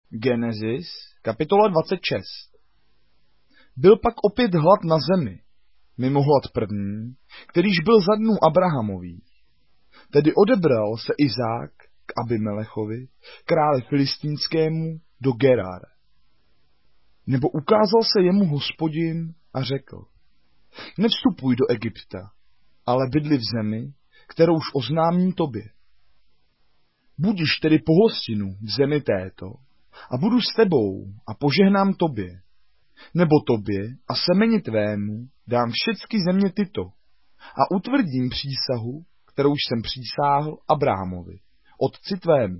Genesis, kapitola 26. Byl pak opět hlad na zemi, mimo hlad první, kterýž byl za dnů Abrahamových. Tedy odebral se Izák k Abimelechovi, králi filistínskému, do Gerar. Nebo ukázal se jemu Hospodin a řekl: Nevstupuj do Egypta, ale bydli v zemi, kterouž oznámím tobě. Budiš tedy pohostinu v zemi této a budu s tebou a požehnám tobě, nebo tobě a semeni tvému dám všechny země tyto a utvrdím přísahu, kterou jsem přísáhl Abrahamovi, otci tvému.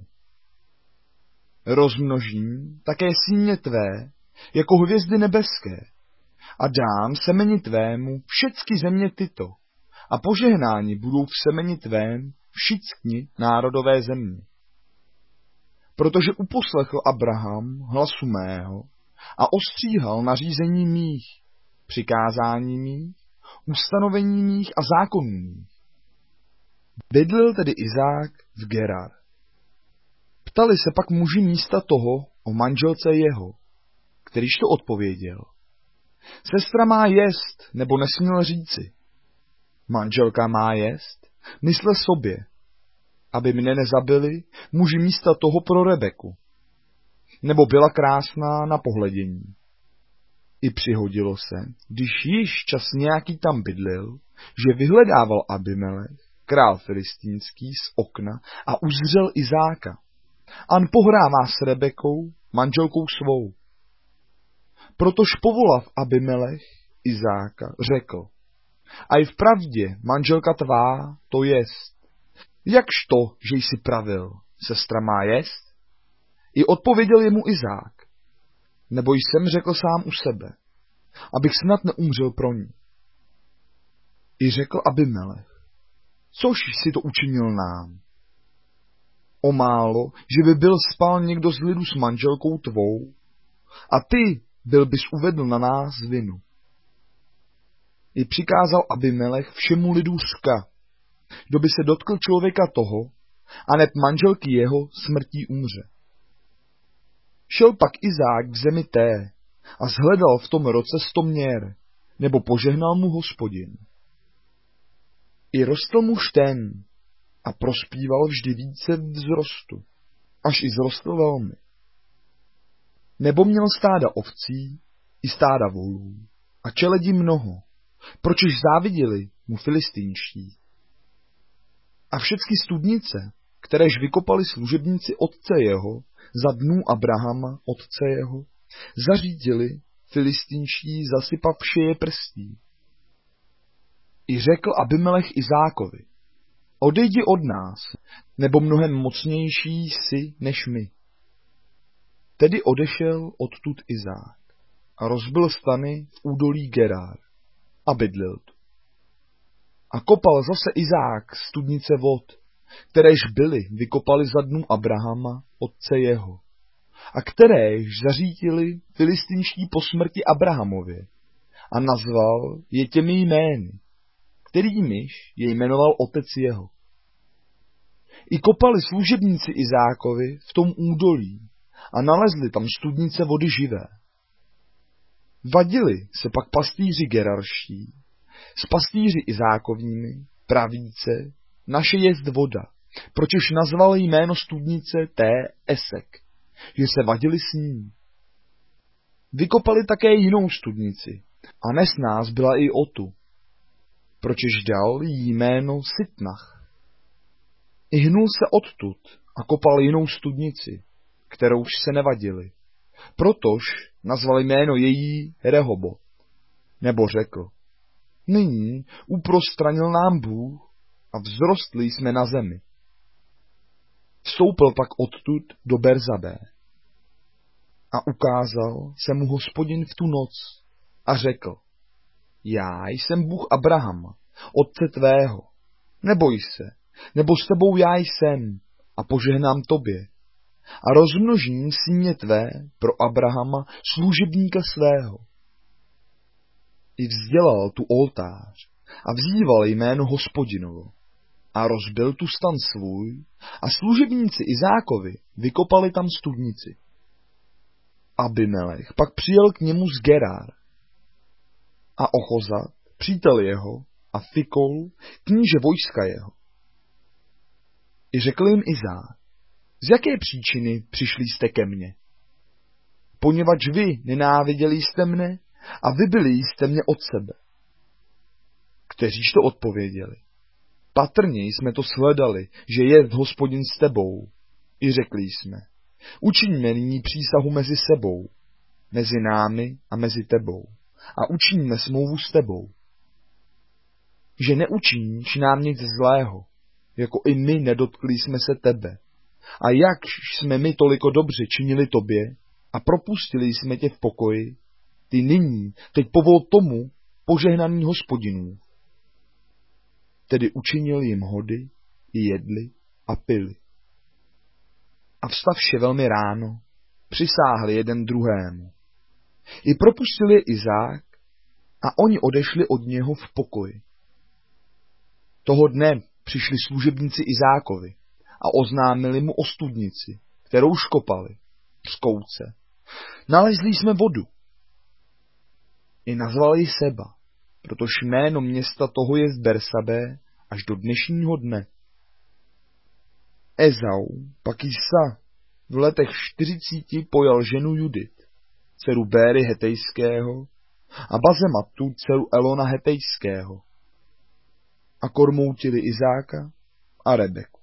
Rozmnožím také símě tvé jako hvězdy nebeské a dám semeni tvému všechny země tyto a požehnáni budou v semeni tvém všichni národové země. Protože uposlechl Abraham hlasu mého a ostříhal nařízení mých, přikázání mých, ustanovení mých a zákonů mých. Bydlel tedy Izák v Gerar. Ptali se pak muži místa toho o manželce jeho, kterýž to odpověděl: Sestra má jest, nebo nesměl říci. Manželka má jest, myslel sobě, aby mne nezabili muži místa toho pro Rebeku, nebo byla krásná na pohledění. I přihodilo se, když již čas nějaký tam bydlel, že vyhledával Abimelech, král filistínský, z okna a uzřel Izáka. An pohrává s Rebekou, manželkou svou. Protož povolav Abimelech Izáka, řekl: A i vpravdě manželka tvá to jest. Jakž to, že jsi pravil, sestra má jest? I odpověděl jemu Izák: Nebo jsem řekl sám u sebe, abych snad neumřel pro ní. I řekl Abimelech: Což jsi to učinil nám? O málo, že by byl spal někdo z lidu s manželkou tvou, a ty byl bys uvedl na nás vinu. I přikázal Abimelech všemu lidu řka, kdo by se dotkl člověka toho, a neb manželky jeho smrtí umře. Šel pak Izák v zemi té a shledal v tom roce 100 měr, nebo požehnal mu Hospodin. I rostl mu štén a prospíval vždy více vzrostu, až i zrostl velmi. Nebo měl stáda ovcí i stáda volů a čeledí mnoho, pročež záviděli mu filistínští. A všechny studnice, kteréž vykopali služebníci otce jeho, za dnů Abrahama, otce jeho, zařídili filistínští zasypavši je prstí. I řekl Abimelech Izákovi: Odejdi od nás, nebo mnohem mocnější jsi než my. Tedy odešel odtud Izák a rozbil stany v údolí Gerar a bydlel tu. A kopal zase Izák studnice vod, kteréž byly vykopali za dnů Abrahama, otce jeho, a kteréž zařítili filistinští po smrti Abrahamově, a nazval je těmi jmény, kterýmiž je jmenoval otec jeho. I kopali služebníci Izákovi v tom údolí a nalezli tam studnice vody živé. Vadili se pak pastýři gerarští s pastýři Izákovými, pravíce, naše jest voda, pročež nazval jméno studnice té Esek, že se vadili s ní. Vykopali také jinou studnici a nesnáz byla i Otu, pročež dal jí jméno Sitnach. I hnul se odtud a kopal jinou studnici, kterouž se nevadili, protož nazval jméno její Rehobot, nebo řekl: Nyní uprostranil nám Bůh a vzrostli jsme na zemi. Vstoupil pak odtud do Berzabé a ukázal se mu Hospodin v tu noc a řekl: Já jsem Bůh Abrahama, otce tvého, neboj se, nebo s tebou já jsem a požehnám tobě a rozmnožím símě tvé pro Abrahama, služebníka svého. I vzdělal tu oltář a vzýval jméno Hospodinovo a rozbil tu stan svůj a služebníci Izákovi vykopali tam studnici. Abimelech pak přijel k němu z Gerar a Ochozat, přítel jeho, a Fikol, kníže vojska jeho. I řekl jim Izák, z jaké příčiny přišli jste ke mně? Poněvadž vy nenáviděli jste mne a vybili jste mě od sebe. Kteříž to odpověděli? Patrně jsme to sledali, že je Hospodin s tebou. I řekli jsme, učiňme nyní přísahu mezi sebou, mezi námi a mezi tebou, a učiníme smlouvu s tebou, že neučiníš nám nic zlého, jako i my nedotkli jsme se tebe. A jak jsme my toliko dobře činili tobě a propustili jsme tě v pokoji, ty nyní teď povol tomu požehnaný Hospodinů. Tedy učinil jim hody, i jedli a pili. A vstavše velmi ráno, přisáhli jeden druhému. I propustil je Izák a oni odešli od něho v pokoji. Toho dne přišli služebníci Izákovi a oznámili mu o studnici, kterou škopali z kouce. Nalezli jsme vodu. I nazvali ji Seba, protože jméno města toho je z Bersabé až do dnešního dne. Ezau pak Isa v letech 40 pojal ženu Judit, dceru Béry Hetejského, a Bazematu, dceru Elona Hetejského, a kormoutili Izáka a Rebeku.